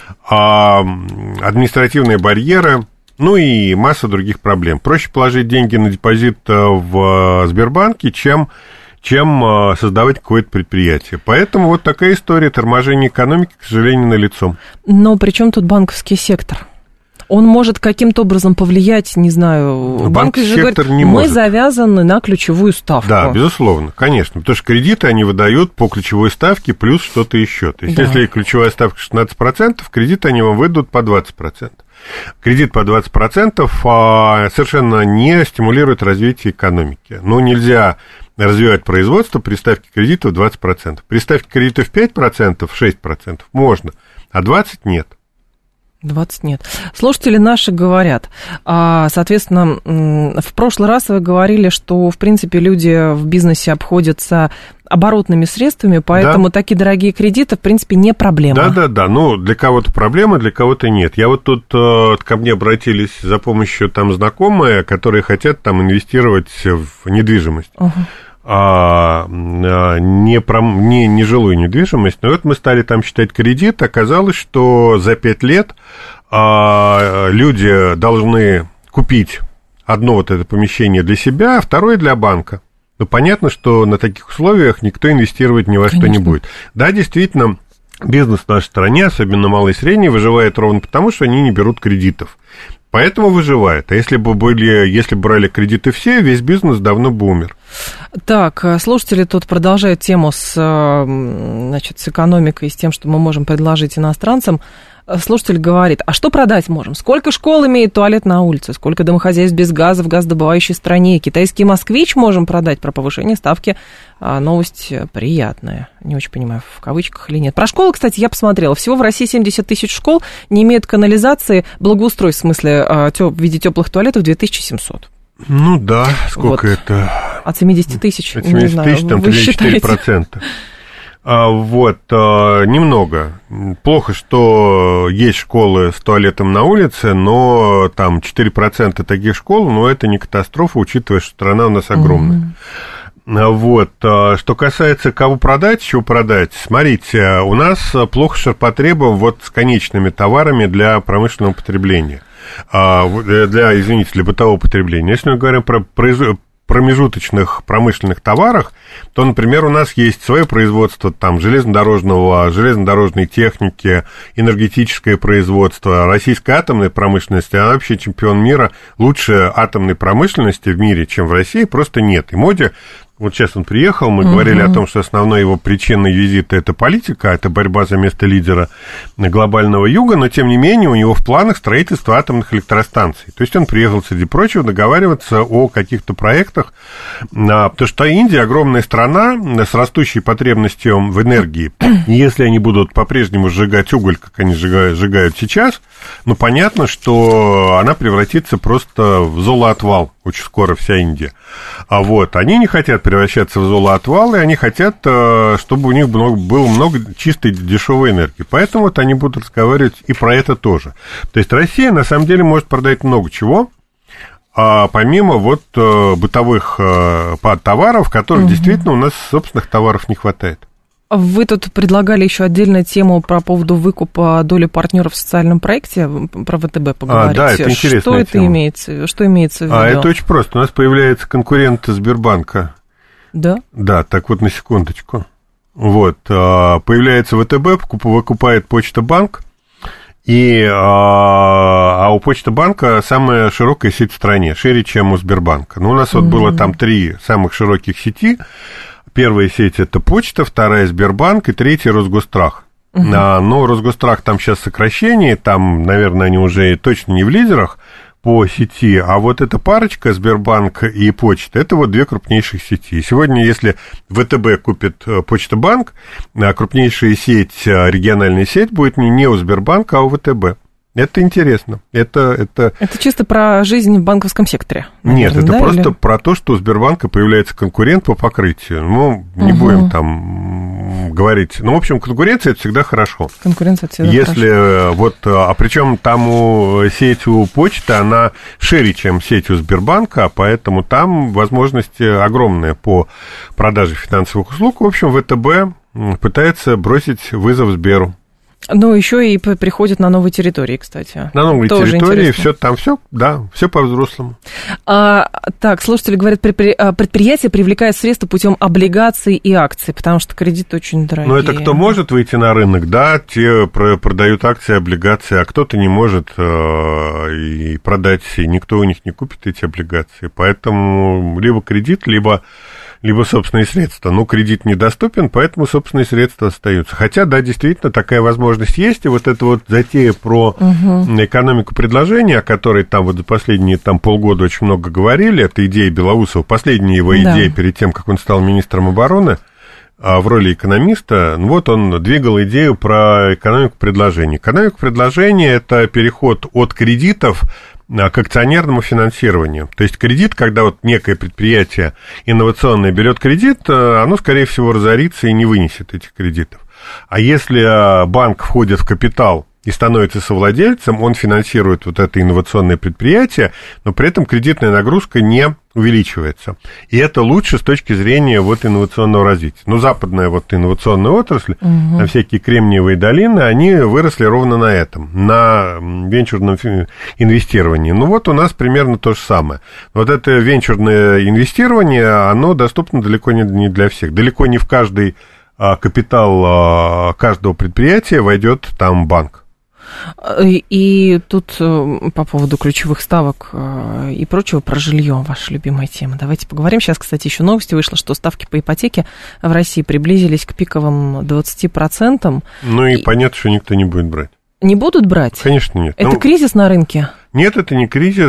административные барьеры, ну и масса других проблем. Проще положить деньги на депозит в Сбербанке, чем чем создавать какое-то предприятие. Поэтому вот такая история торможения экономики, к сожалению, налицо. Но при чем тут банковский сектор? Он может каким-то образом повлиять, не знаю, банк же говорит, мы может. завязаны на ключевую ставку. Да, безусловно, конечно, потому что кредиты они выдают по ключевой ставке плюс что-то еще. То есть, да. если ключевая ставка шестнадцать процентов, кредиты они вам выдадут по двадцать процентов. Кредит по двадцать процентов а, совершенно не стимулирует развитие экономики. Ну, нельзя развивать производство при ставке кредита в двадцать процентов. При ставке кредита в пять процентов, шесть процентов можно, а двадцать процентов нет. двадцать нет. Слушатели наши говорят, соответственно, в прошлый раз вы говорили, что, в принципе, люди в бизнесе обходятся оборотными средствами, поэтому да. такие дорогие кредиты, в принципе, не проблема. Да-да-да, ну, для кого-то проблема, для кого-то нет. Я вот тут э, ко мне обратились за помощью там знакомые, которые хотят там инвестировать в недвижимость. Uh-huh. А, не, про, не, не жилую недвижимость, но вот мы стали там считать кредит, оказалось, что за пять лет а, люди должны купить одно вот это помещение для себя, а второе для банка. Ну, понятно, что на таких условиях никто инвестировать ни во Конечно. Что не будет. Да, действительно, бизнес в нашей стране, особенно малый и средний, выживает ровно потому, что они не берут кредитов. Поэтому выживает. А если бы были, если бы брали кредиты все, весь бизнес давно бы умер. Так, слушатели тут продолжают тему с, значит, с экономикой и с тем, что мы можем предложить иностранцам. Слушатель говорит, а что продать можем? Сколько школ имеет туалет на улице? Сколько домохозяйств без газа в газодобывающей стране? Китайский «Москвич» можем продать? Про повышение ставки новость приятная. Не очень понимаю, в кавычках или нет. Про школы, кстати, я посмотрела. Всего в России семьдесят тысяч школ не имеют канализации, благоустройств, в смысле, в виде теплых туалетов две тысячи семьсот. Ну да, сколько вот. Это? От семидесяти тысяч, От семидесяти не знаю, тысяч, там три-четыре процента. А, вот, а, немного. Плохо, что есть школы с туалетом на улице, но там четыре процента таких школ, но это не катастрофа, учитывая, что страна у нас огромная. Mm-hmm. Вот, а, что касается кого продать, чего продать, смотрите, у нас плохо ширпотребом вот с конечными товарами для промышленного потребления. А, для, извините, для бытового потребления. Если мы говорим про производство, промежуточных промышленных товарах, то, например, у нас есть свое производство там железнодорожного, железнодорожной техники, энергетическое производство, российская атомная промышленность, она вообще чемпион мира, лучше атомной промышленности в мире, чем в России, просто нет. И Моди, вот сейчас он приехал, мы uh-huh. говорили о том, что основной его причиной визита – это политика, это борьба за место лидера глобального юга, но, тем не менее, у него в планах строительство атомных электростанций. То есть он приехал, среди прочего, договариваться о каких-то проектах, потому что Индия – огромная страна с растущей потребностью в энергии. И если они будут по-прежнему сжигать уголь, как они сжигают, сжигают сейчас, ну, понятно, что она превратится просто в золоотвал очень скоро, вся Индия. А вот, они не хотят превращаться в золоотвал, и они хотят, чтобы у них было много чистой дешевой энергии. Поэтому вот они будут разговаривать и про это тоже. То есть Россия, на самом деле, может продать много чего, а помимо вот бытовых товаров, которых угу. действительно у нас собственных товаров не хватает. Вы тут предлагали еще отдельную тему про поводу выкупа доли партнеров в социальном проекте, про ВТБ поговорить. А, да, это интересная что это тема. имеется, что имеется в виду? А, это очень просто. У нас появляется конкурент Сбербанка. Да? Да, так вот на секундочку. Вот, появляется ВТБ, выкупает Почта-банк, и, а у Почта-банка самая широкая сеть в стране, шире, чем у Сбербанка. Ну, у нас mm-hmm. вот было там три самых широких сети. Первая сеть – это Почта, вторая – Сбербанк, и третья – Росгосстрах. Uh-huh. А, но Росгосстрах там сейчас сокращение, там, наверное, они уже точно не в лидерах по сети, а вот эта парочка, Сбербанк и Почта, это вот две крупнейших сети. И сегодня, если ВТБ купит Почта-банк, крупнейшая сеть, региональная сеть будет не у Сбербанка, а у ВТБ. Это интересно. Это, это... это чисто про жизнь в банковском секторе? Наверное, Нет, это да, просто или... про то, что у Сбербанка появляется конкурент по покрытию. Ну, не угу. будем там говорить. Ну, в общем, конкуренция – это всегда хорошо. Конкуренция – это всегда Если хорошо. Вот, а причем там у, сеть у Почты, она шире, чем сеть у Сбербанка, поэтому там возможности огромные по продаже финансовых услуг. В общем, ВТБ пытается бросить вызов Сберу. Ну, еще и приходят на новые территории, кстати. На новые Тоже территории, интересно. все там, все, да, все по-взрослому. А, так, слушатели говорят, предприятие привлекает средства путем облигаций и акций, потому что кредиты очень дорогие. Ну, это кто может выйти на рынок, да, те продают акции, облигации, а кто-то не может э, и продать, и никто у них не купит эти облигации. Поэтому либо кредит, либо... либо собственные средства. Ну, кредит недоступен, поэтому собственные средства остаются. Хотя, да, действительно, такая возможность есть. И вот эта вот затея про угу. экономику предложения, о которой там вот за последние там, полгода очень много говорили, это идея Белоусова, последняя его да. идея перед тем, как он стал министром обороны, в роли экономиста, ну, вот он двигал идею про экономику предложения. Экономика предложения – это переход от кредитов к акционерному финансированию. То есть кредит, когда вот некое предприятие инновационное берет кредит, оно, скорее всего, разорится и не вынесет этих кредитов. А если банк входит в капитал и становится совладельцем, он финансирует вот это инновационное предприятие, но при этом кредитная нагрузка не увеличивается. И это лучше с точки зрения вот инновационного развития. Ну, западная вот инновационная отрасль, угу. всякие кремниевые долины, они выросли ровно на этом, на венчурном инвестировании. Ну, вот у нас примерно то же самое. Вот это венчурное инвестирование, оно доступно далеко не для всех. Далеко не в каждый капитал каждого предприятия войдет там банк. И тут по поводу ключевых ставок и прочего про жилье, ваша любимая тема. Давайте поговорим. Сейчас, кстати, еще новости вышло, что ставки по ипотеке в России приблизились к пиковым двадцати процентам. Ну и, и понятно, что никто не будет брать. Не будут брать? Конечно, нет. Это ну, кризис на рынке? Нет, это не кризис.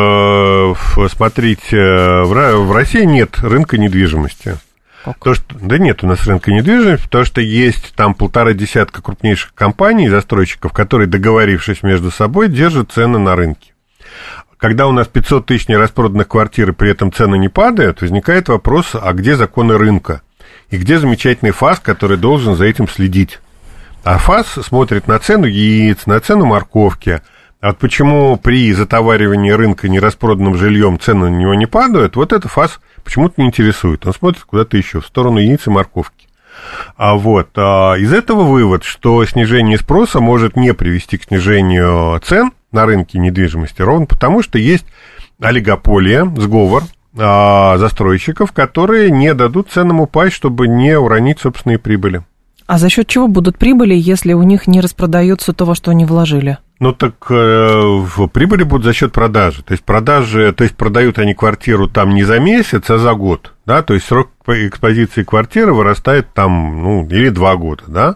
Смотрите, в России нет рынка недвижимости. То, что, да нет у нас рынка недвижимости, потому что есть там полтора десятка крупнейших компаний, застройщиков, которые, договорившись между собой, держат цены на рынке. Когда у нас пятьсот тысяч нераспроданных квартир, и при этом цены не падают, возникает вопрос, а где законы рынка? И где замечательный ФАС, который должен за этим следить? А ФАС смотрит на цену яиц, на цену морковки. А вот почему при затоваривании рынка нераспроданным жильем цены на него не падают, вот это ФАС почему-то не интересует. Он смотрит куда-то еще, в сторону яиц и морковки. А вот а из этого вывод, что снижение спроса может не привести к снижению цен на рынке недвижимости, ровно потому, что есть олигополия, сговор а, застройщиков, которые не дадут ценам упасть, чтобы не уронить собственные прибыли. А за счет чего будут прибыли, если у них не распродается то, во что они вложили? Ну, так э, прибыли будут за счет продажи. То есть продажи, то есть продают они квартиру там не за месяц, а за год, да, то есть срок экспозиции квартиры вырастает там, ну, или два года, да,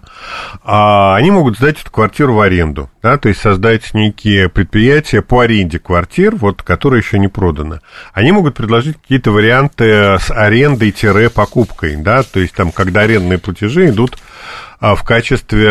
а они могут сдать эту квартиру в аренду, да, то есть создать некие предприятия по аренде квартир, вот, которые еще не проданы. Они могут предложить какие-то варианты с арендой-покупкой, да, то есть там, когда арендные платежи идут в качестве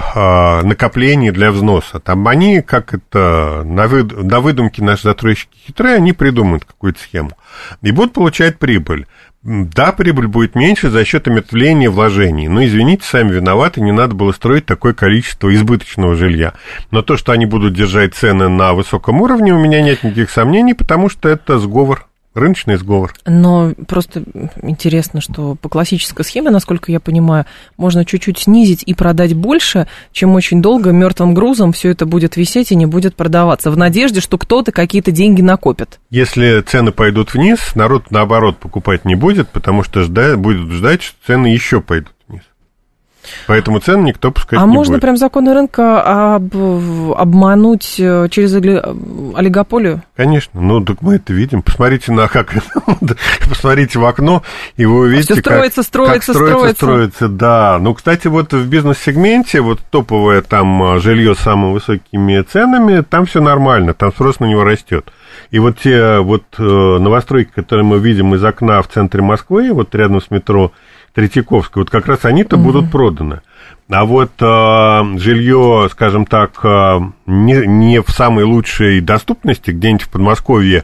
накоплений для взноса. Там они, как это, на, выд... на выдумке наши застройщики хитрые, они придумают какую-то схему и будут получать прибыль. Да, прибыль будет меньше за счет омертвления вложений. Но, извините, сами виноваты, не надо было строить такое количество избыточного жилья. Но то, что они будут держать цены на высоком уровне, у меня нет никаких сомнений, потому что это сговор. Рыночный сговор. Но просто интересно, что по классической схеме, насколько я понимаю, можно чуть-чуть снизить и продать больше, чем очень долго мертвым грузом все это будет висеть и не будет продаваться, в надежде, что кто-то какие-то деньги накопит. Если цены пойдут вниз, народ, наоборот, покупать не будет, потому что ждать, будет ждать, что цены еще пойдут вниз. Поэтому цены никто пускать а не будет. А можно прям законы рынка об, обмануть через олигополию? Конечно. Ну, так мы это видим. Посмотрите на как посмотрите в окно, и вы увидите, все строится, как, строится, как строится, строится. строится. Да. Ну, кстати, вот в бизнес-сегменте, вот топовое там жилье с самыми высокими ценами, там все нормально, там спрос на него растет. И вот те вот новостройки, которые мы видим из окна в центре Москвы, вот рядом с метро Третьяковской, вот как раз они-то угу. будут проданы. А вот э, жилье, скажем так, э, не, не в самой лучшей доступности, где-нибудь в Подмосковье,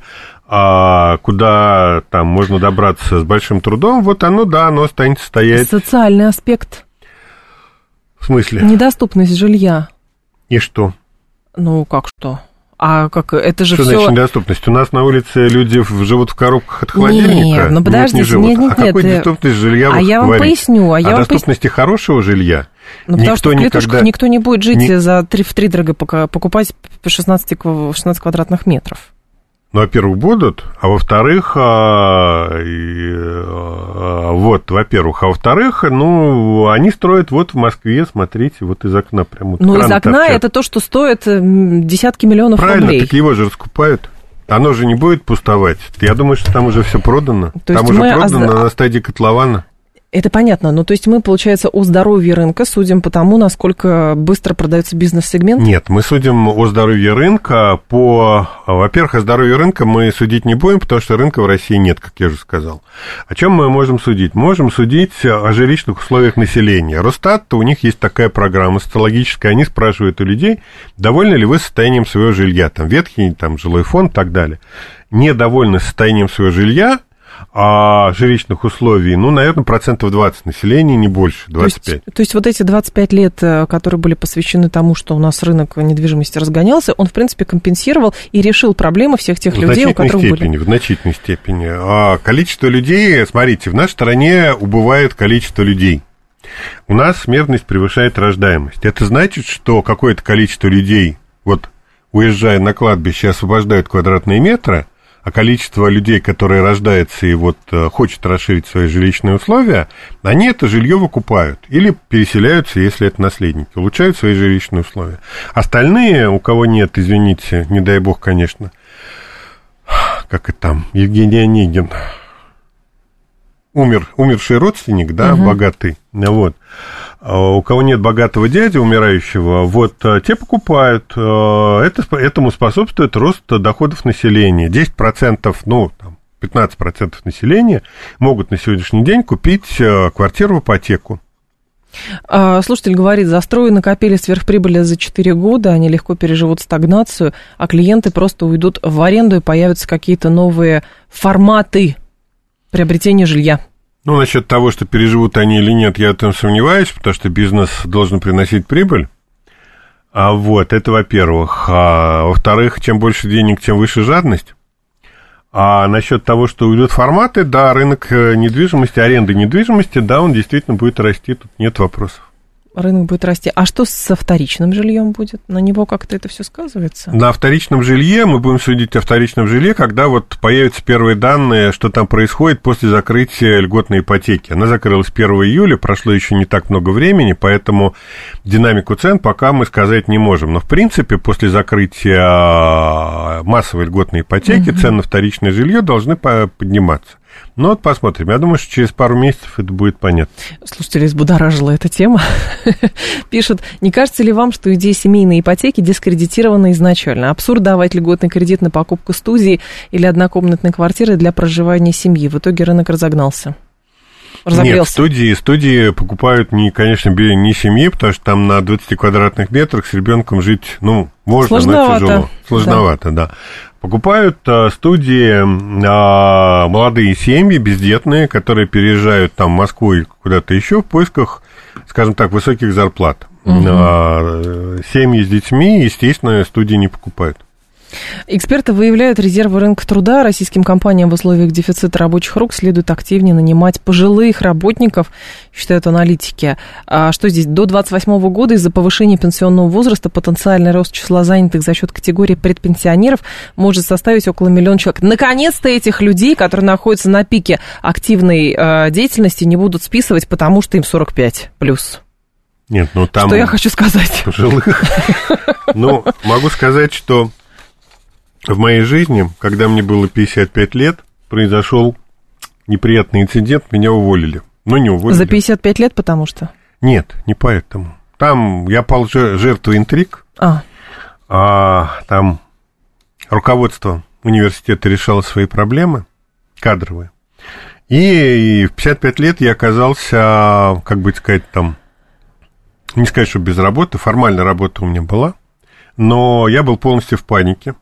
э, куда там можно добраться с большим трудом, вот оно, да, оно останется стоять. Социальный аспект. В смысле? Недоступность жилья. И что? Ну, как что? А как это же что все... значит недоступность? У нас на улице люди живут в коробках от холодильника? Нет, ну подождите, нет, не живут. нет, нет, О какой нет. доступности жилья а вы я говорите? вам поясню. А я О вам доступности поясню. хорошего жилья? Ну, потому что в клетушках никогда... никто не будет жить не... за три, втридорога покупать шестнадцать, шестнадцать квадратных метров. Ну, во-первых, будут, а во-вторых, а, и, а, вот, во-первых, а во-вторых, ну, они строят вот в Москве, смотрите, вот из окна прямо. Ну, из окна торчат. Это то, что стоит десятки миллионов Правильно, рублей. Так его же раскупают. Оно же не будет пустовать. Я думаю, что там уже все продано. То там уже мы продано оз... на стадии котлована. Это понятно, но то есть мы, получается, о здоровье рынка судим по тому, насколько быстро продается бизнес-сегмент? Нет, мы судим о здоровье рынка по... Во-первых, о здоровье рынка мы судить не будем, потому что рынка в России нет, как я уже сказал. О чем мы можем судить? Можем судить о жилищных условиях населения. Росстат, у них есть такая программа социологическая, они спрашивают у людей, довольны ли вы состоянием своего жилья, там ветхий, там жилой фонд и так далее. Недовольны состоянием своего жилья, а жилищных условий, ну, наверное, процентов двадцать населения, не больше, двадцать пять. То есть, то есть вот эти двадцать пять лет, которые были посвящены тому, что у нас рынок недвижимости разгонялся, он, в принципе, компенсировал и решил проблемы всех тех людей, у которых степени, были. В значительной степени. А количество людей, смотрите, в нашей стране убывает количество людей. У нас смертность превышает рождаемость. Это значит, что какое-то количество людей, вот, уезжая на кладбище, освобождают квадратные метры, а количество людей, которые рождаются и вот хочет расширить свои жилищные условия, они это жилье выкупают или переселяются, если это наследники, улучшают свои жилищные условия. Остальные, у кого нет, извините, не дай бог, конечно, как это там, Евгений Онегин, умер, умерший родственник, да, угу. богатый, вот. У кого нет богатого дяди, умирающего, вот, те покупают. Это, этому способствует рост доходов населения. десять процентов, ну, там, пятнадцать процентов населения могут на сегодняшний день купить квартиру в ипотеку. Слушатель говорит, застрои накопили сверхприбыли за четыре года, они легко переживут стагнацию, а клиенты просто уйдут в аренду и появятся какие-то новые форматы приобретения жилья. Ну, насчет того, что переживут они или нет, я в этом сомневаюсь, потому что бизнес должен приносить прибыль. А вот, это во-первых. А во-вторых, чем больше денег, тем выше жадность. А насчет того, что уйдут форматы, да, рынок недвижимости, аренды недвижимости, да, он действительно будет расти, тут нет вопросов. Рынок будет расти. А что со вторичным жильем будет? На него как-то это все сказывается? На вторичном жилье мы будем судить о вторичном жилье, когда вот появятся первые данные, что там происходит после закрытия льготной ипотеки. Она закрылась первого июля, прошло еще не так много времени, поэтому динамику цен пока мы сказать не можем. Но, в принципе, после закрытия массовой льготной ипотеки угу. цены на вторичное жилье должны подниматься. Ну, вот посмотрим. Я думаю, что через пару месяцев это будет понятно. Слушатели, взбудоражила эта тема. Пишут, не кажется ли вам, что идея семейной ипотеки дискредитирована изначально? Абсурд давать льготный кредит на покупку студии или однокомнатной квартиры для проживания семьи. В итоге рынок разогнался. Разогрелся. Нет, студии, студии покупают, не, конечно, не семьи, потому что там на двадцати квадратных метрах с ребенком жить, ну, можно, сложновато. Но тяжело. Сложновато, да. да. Покупают а, студии а, молодые семьи, бездетные, которые переезжают там в Москву и куда-то еще в поисках, скажем так, высоких зарплат. Угу. А, семьи с детьми, естественно, студии не покупают. Эксперты выявляют резервы рынка труда. Российским компаниям в условиях дефицита рабочих рук следует активнее нанимать пожилых работников, считают аналитики. А что здесь? До двадцать восьмого года из-за повышения пенсионного возраста потенциальный рост числа занятых за счет категории предпенсионеров может составить около миллиона человек. Наконец-то этих людей, которые находятся на пике активной э, деятельности, не будут списывать, потому что им сорок пять плюс. Нет, ну там... Что я хочу сказать? Пожилых. Ну, могу сказать, что... В моей жизни, когда мне было пятьдесят пять лет, произошел неприятный инцидент, меня уволили. Ну, не уволили. За пятьдесят пять лет, потому что? Нет, не поэтому. Там я пал жертвой интриг, а. а там руководство университета решало свои проблемы кадровые. И, и в пятьдесят пять лет я оказался, как бы сказать, там, не сказать, что без работы, формально работа у меня была, но я был полностью в панике.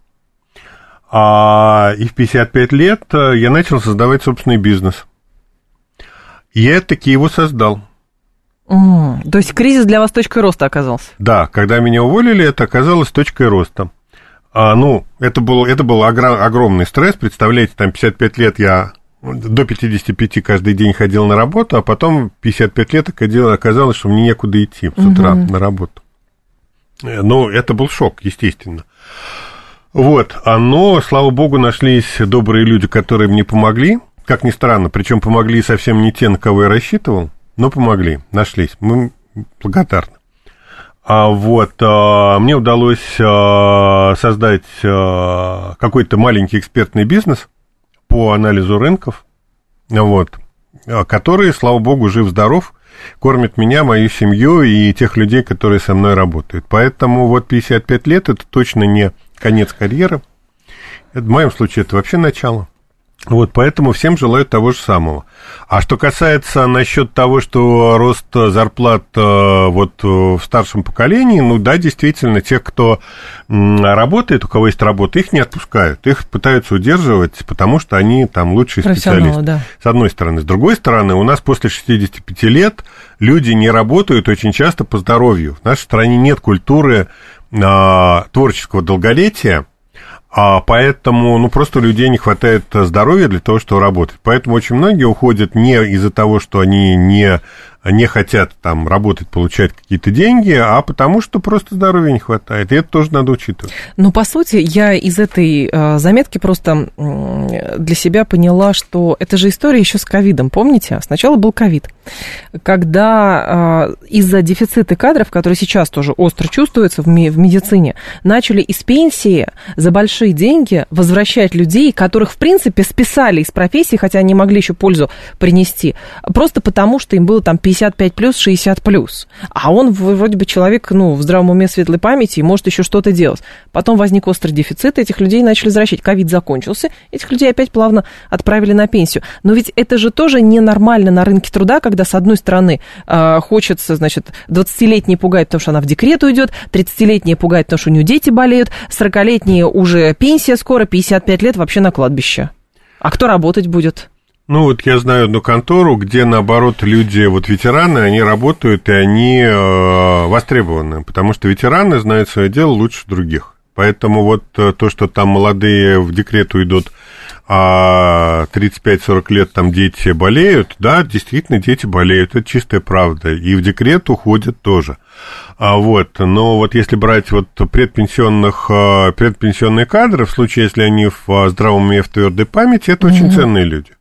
А, и в пятьдесят пять лет я начал создавать собственный бизнес. И я таки его создал. Mm, то есть кризис для вас точкой роста оказался? Да, когда меня уволили, это оказалось точкой роста. А, ну, это был, это был огр- огромный стресс. Представляете, там пятьдесят пять лет я до пятидесяти пяти каждый день ходил на работу, а потом пятьдесят пять лет оказалось, что мне некуда идти с утра угу. на работу. Ну, это был шок, естественно. Вот, но, слава богу, нашлись добрые люди, которые мне помогли, как ни странно, причем помогли совсем не те, на кого я рассчитывал, но помогли, нашлись, мы благодарны. А вот, а, мне удалось а, создать а, какой-то маленький экспертный бизнес по анализу рынков, вот, а, который, слава богу, жив-здоров, кормит меня, мою семью и тех людей, которые со мной работают. Поэтому вот пятьдесят пять лет – это точно не конец карьеры. Это, в моем случае это вообще начало. Вот, поэтому всем желаю того же самого. А что касается насчет того, что рост зарплат вот в старшем поколении, ну да, действительно, тех, кто работает, у кого есть работа, их не отпускают, их пытаются удерживать, потому что они там лучшие специалисты. Да. С одной стороны. С другой стороны, у нас после шестидесяти пяти лет люди не работают очень часто по здоровью. В нашей стране нет культуры а, творческого долголетия. А поэтому, ну, просто у людей не хватает здоровья для того, чтобы работать. Поэтому очень многие уходят не из-за того, что они не, не хотят там работать, получать какие-то деньги, а потому что просто здоровья не хватает. И это тоже надо учитывать. Ну, по сути, я из этой э, заметки просто э, для себя поняла, что это же история еще с ковидом. Помните? Сначала был ковид, когда э, из-за дефицита кадров, который сейчас тоже остро чувствуется в, ми- в медицине, начали из пенсии за большие деньги возвращать людей, которых, в принципе, списали из профессии, хотя они могли еще пользу принести, просто потому, что им было там пятьдесят пять плюс, шестьдесят плюс. А он вроде бы человек, ну, в здравом уме, светлой памяти и может еще что-то делать. Потом возник острый дефицит, этих людей начали возвращать. Ковид закончился, этих людей опять плавно отправили на пенсию. Но ведь это же тоже ненормально на рынке труда, когда, с одной стороны, хочется, значит, двадцатилетняя пугает, потому что она в декрет уйдет, тридцатилетняя пугает, потому что у нее дети болеют, сорокалетняя уже пенсия скоро, пятьдесят пять лет вообще на кладбище. А кто работать будет? Ну, вот я знаю одну контору, где, наоборот, люди, вот ветераны, они работают, и они э, востребованы, потому что ветераны знают свое дело лучше других. Поэтому вот то, что там молодые в декрет уйдут, а тридцать пять сорок лет там дети болеют, да, действительно, дети болеют, это чистая правда, и в декрет уходят тоже. А вот, но вот если брать вот предпенсионных, предпенсионные кадры, в случае, если они в здравом уме и в твердой памяти, это mm-hmm. очень ценные люди.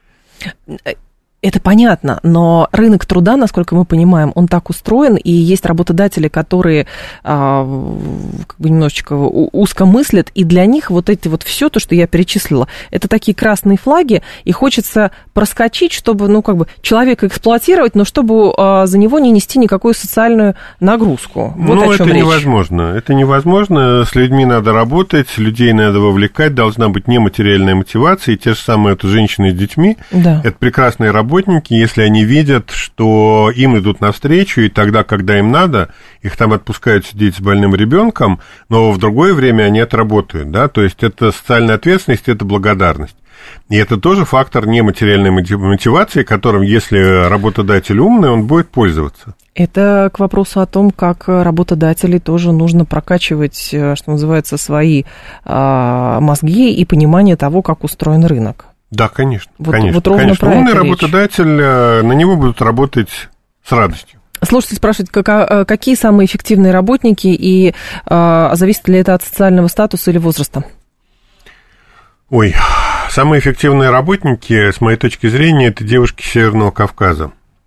Это понятно, но рынок труда, насколько мы понимаем, он так устроен, и есть работодатели, которые а, как бы немножечко узко мыслят, и для них вот эти вот все то, что я перечислила, это такие красные флаги, и хочется проскочить, чтобы, ну, как бы человека эксплуатировать, но чтобы а, за него не нести никакую социальную нагрузку. Вот ну, о чем это речь. невозможно. Это невозможно. С людьми надо работать, людей надо вовлекать, должна быть нематериальная мотивация, и те же самые вот, женщины с детьми, да. Это прекрасные работы. Работники, если они видят, что им идут навстречу, и тогда, когда им надо, их там отпускают сидеть с больным ребенком, но в другое время они отработают, да, то есть это социальная ответственность, это благодарность. И это тоже фактор нематериальной мотивации, которым, если работодатель умный, он будет пользоваться. Это к вопросу о том, как работодателей тоже нужно прокачивать, что называется, свои а, мозги и понимание того, как устроен рынок. Да, конечно, вот, конечно. Вот ровно конечно. Про Умный это работодатель, речь. На него будут работать с радостью. Слушайте, спрашивают, как, какие самые эффективные работники, и а, зависит ли это от социального статуса или возраста? Ой, самые эффективные работники, с моей точки зрения, это девушки Северного Кавказа.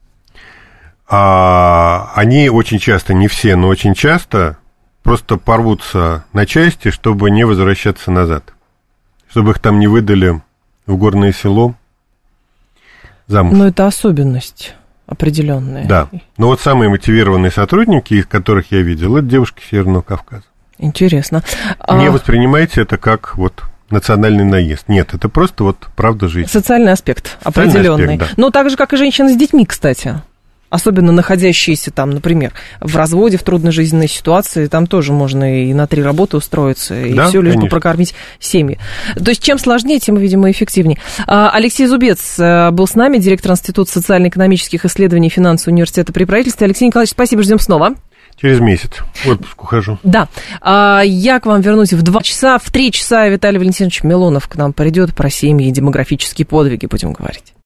А, они очень часто, не все, но очень часто просто порвутся на части, чтобы не возвращаться назад, чтобы их там не выдали в горное село замуж. Но это особенность определенная. Да. Но вот самые мотивированные сотрудники, из которых я видел, это девушки Северного Кавказа. Интересно. Не а... воспринимайте это как вот национальный наезд. Нет, это просто вот правда жизни. Социальный аспект определенный. Аспект, да. Но так же, как и женщины с детьми, кстати. Особенно находящиеся там, например, в разводе, в трудной жизненной ситуации, там тоже можно и на три работы устроиться, и да, все лишь бы прокормить семьи. То есть, чем сложнее, тем, видимо, эффективнее. Алексей Зубец был с нами, директор Института социально-экономических исследований и финансового университета при правительстве. Алексей Николаевич, спасибо, ждем снова. Через месяц. В отпуск ухожу. Да. А, я к вам вернусь в два часа. В три часа Виталий Валентинович Милонов к нам придет. Про семьи и демографические подвиги будем говорить.